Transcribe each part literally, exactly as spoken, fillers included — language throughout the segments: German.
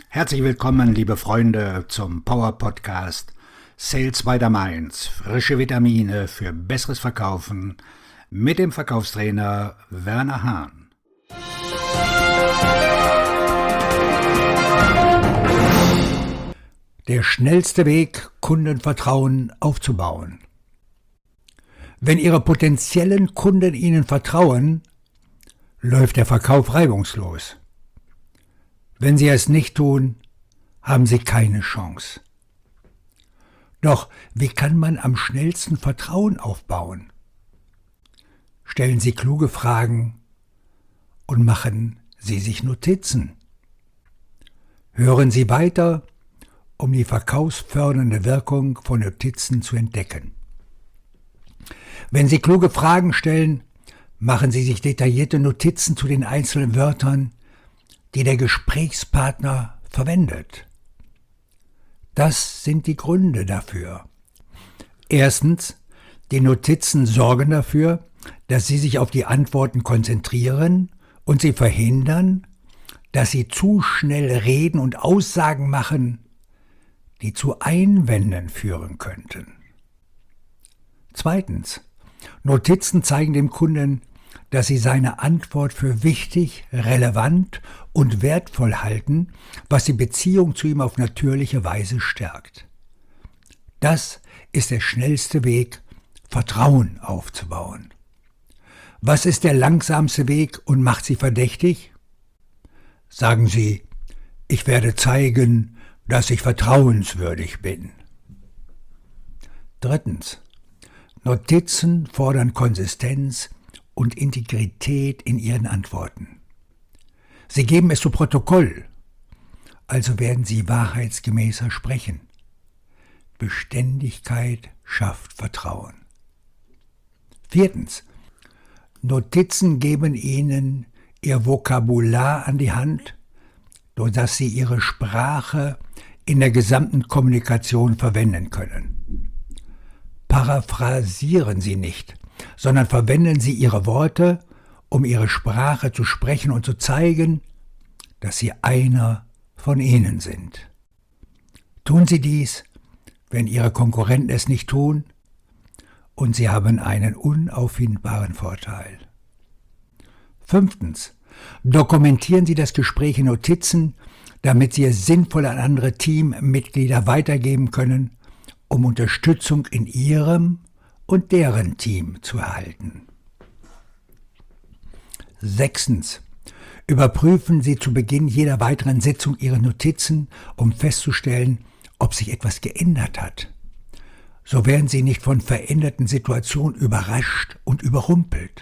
Herzlich willkommen, liebe Freunde, zum Power Podcast Sales by the Mainz. Frische Vitamine für besseres Verkaufen mit dem Verkaufstrainer Werner Hahn. Der schnellste Weg, Kundenvertrauen aufzubauen. Wenn Ihre potenziellen Kunden Ihnen vertrauen, läuft der Verkauf reibungslos. Wenn Sie es nicht tun, haben Sie keine Chance. Doch wie kann man am schnellsten Vertrauen aufbauen? Stellen Sie kluge Fragen und machen Sie sich Notizen. Hören Sie weiter, um die verkaufsfördernde Wirkung von Notizen zu entdecken. Wenn Sie kluge Fragen stellen, machen Sie sich detaillierte Notizen zu den einzelnen Wörtern, die der Gesprächspartner verwendet. Das sind die Gründe dafür. Erstens, die Notizen sorgen dafür, dass Sie sich auf die Antworten konzentrieren und sie verhindern, dass Sie zu schnell reden und Aussagen machen, die zu Einwänden führen könnten. Zweitens, Notizen zeigen dem Kunden, dass Sie seine Antwort für wichtig, relevant und wertvoll halten, was die Beziehung zu ihm auf natürliche Weise stärkt. Das ist der schnellste Weg, Vertrauen aufzubauen. Was ist der langsamste Weg und macht Sie verdächtig? Sagen Sie, ich werde zeigen, dass ich vertrauenswürdig bin. Drittens, Notizen fordern Konsistenz und Integrität in Ihren Antworten. Sie geben es zu Protokoll, also werden Sie wahrheitsgemäßer sprechen. Beständigkeit schafft Vertrauen. Viertens. Notizen geben Ihnen Ihr Vokabular an die Hand, sodass Sie Ihre Sprache in der gesamten Kommunikation verwenden können. Paraphrasieren Sie nicht, sondern verwenden Sie Ihre Worte, um Ihre Sprache zu sprechen und zu zeigen, dass Sie einer von ihnen sind. Tun Sie dies, wenn Ihre Konkurrenten es nicht tun, und Sie haben einen unauffindbaren Vorteil. Fünftens. Dokumentieren Sie das Gespräch in Notizen, damit Sie es sinnvoll an andere Teammitglieder weitergeben können, um Unterstützung in Ihrem und deren Team zu erhalten. Sechstens. Überprüfen Sie zu Beginn jeder weiteren Sitzung Ihre Notizen, um festzustellen, ob sich etwas geändert hat. So werden Sie nicht von veränderten Situationen überrascht und überrumpelt.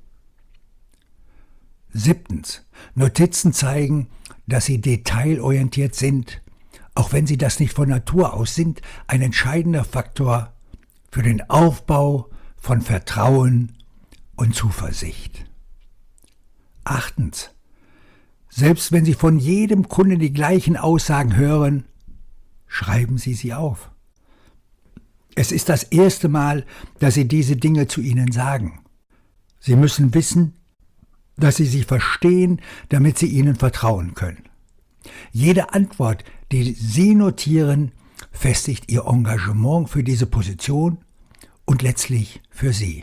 Siebtens. Notizen zeigen, dass Sie detailorientiert sind, auch wenn Sie das nicht von Natur aus sind, ein entscheidender Faktor für den Aufbau von Vertrauen und Zuversicht. Achtens. Selbst wenn Sie von jedem Kunden die gleichen Aussagen hören, schreiben Sie sie auf. Es ist das erste Mal, dass Sie diese Dinge zu Ihnen sagen. Sie müssen wissen, dass Sie sie verstehen, damit Sie ihnen vertrauen können. Jede Antwort, die Sie notieren, festigt Ihr Engagement für diese Position und letztlich für Sie.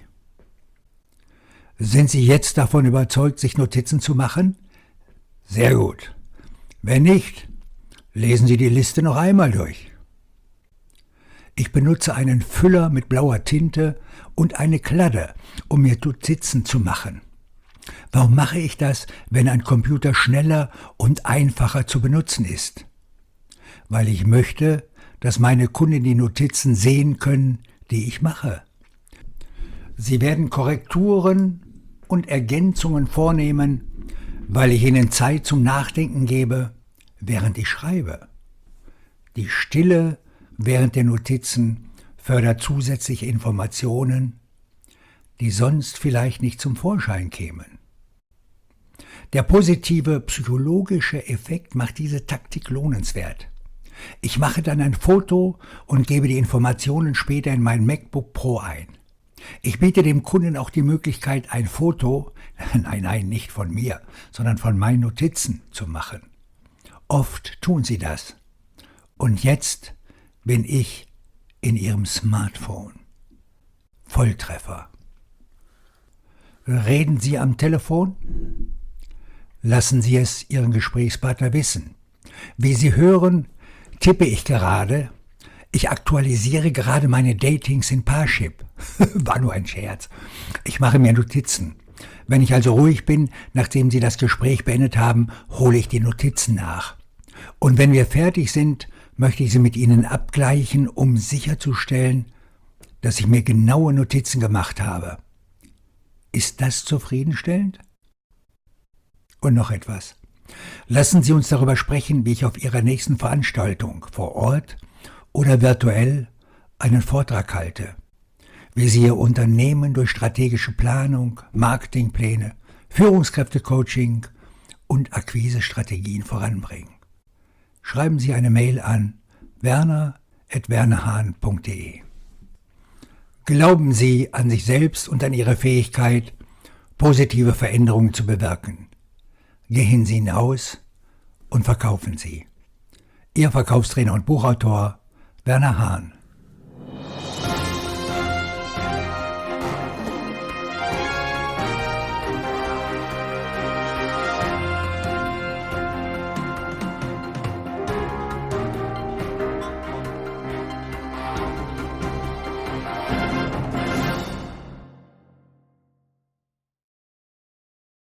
Sind Sie jetzt davon überzeugt, sich Notizen zu machen? Sehr gut. Wenn nicht, lesen Sie die Liste noch einmal durch. Ich benutze einen Füller mit blauer Tinte und eine Kladde, um mir Notizen zu machen. Warum mache ich das, wenn ein Computer schneller und einfacher zu benutzen ist? Weil ich möchte, dass meine Kunden die Notizen sehen können, die ich mache. Sie werden Korrekturen und Ergänzungen vornehmen, weil ich ihnen Zeit zum Nachdenken gebe, während ich schreibe. Die Stille während der Notizen fördert zusätzliche Informationen, die sonst vielleicht nicht zum Vorschein kämen. Der positive psychologische Effekt macht diese Taktik lohnenswert. Ich mache dann ein Foto und gebe die Informationen später in mein MacBook Pro ein. Ich biete dem Kunden auch die Möglichkeit, ein Foto, nein, nein, nicht von mir, sondern von meinen Notizen zu machen. Oft tun Sie das. Und jetzt bin ich in Ihrem Smartphone. Volltreffer. Reden Sie am Telefon? Lassen Sie es Ihren Gesprächspartner wissen. Wie Sie hören, tippe ich gerade. Ich aktualisiere gerade meine Datings in Parship. War nur ein Scherz. Ich mache mir Notizen. Wenn ich also ruhig bin, nachdem Sie das Gespräch beendet haben, hole ich die Notizen nach. Und wenn wir fertig sind, möchte ich sie mit Ihnen abgleichen, um sicherzustellen, dass ich mir genaue Notizen gemacht habe. Ist das zufriedenstellend? Und noch etwas. Lassen Sie uns darüber sprechen, wie ich auf Ihrer nächsten Veranstaltung, vor Ort oder virtuell, einen Vortrag halte. Wie Sie Ihr Unternehmen durch strategische Planung, Marketingpläne, Führungskräftecoaching und Akquisestrategien voranbringen. Schreiben Sie eine Mail an werner at wernerhahn punkt de. Glauben Sie an sich selbst und an Ihre Fähigkeit, positive Veränderungen zu bewirken. Gehen Sie hinaus und verkaufen Sie. Ihr Verkaufstrainer und Buchautor Werner Hahn.